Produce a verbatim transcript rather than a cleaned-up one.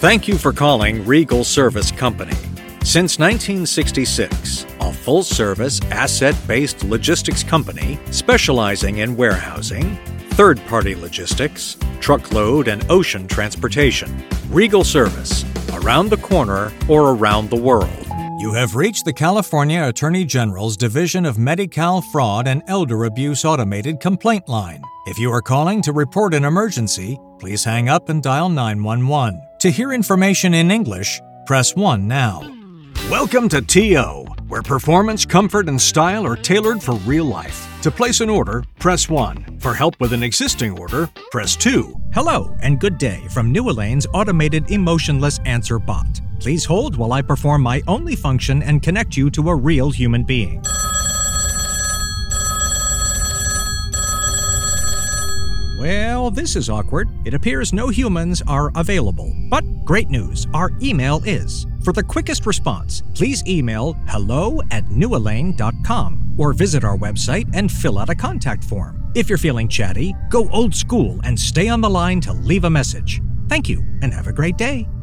Thank you for calling Regal Service Company. Since nineteen sixty-six, a full-service, asset-based logistics company specializing in warehousing, third-party logistics, truckload and ocean transportation. Regal Service, around the corner or around the world. You have reached the California Attorney General's Division of Medi-Cal Fraud and Elder Abuse Automated Complaint Line. If you are calling to report an emergency, please hang up and dial nine one one. To hear information in English, press one now. Welcome to T O, where performance, comfort, and style are tailored for real life. To place an order, press one. For help with an existing order, press two. Hello and good day from New Elaine's automated emotionless answer bot. Please hold while I perform my only function and connect you to a real human being. Well, this is awkward. It appears no humans are available. But great news, our email is. For the quickest response, please email hello at new elaine dot com or visit our website and fill out a contact form. If you're feeling chatty, go old school and stay on the line to leave a message. Thank you and have a great day.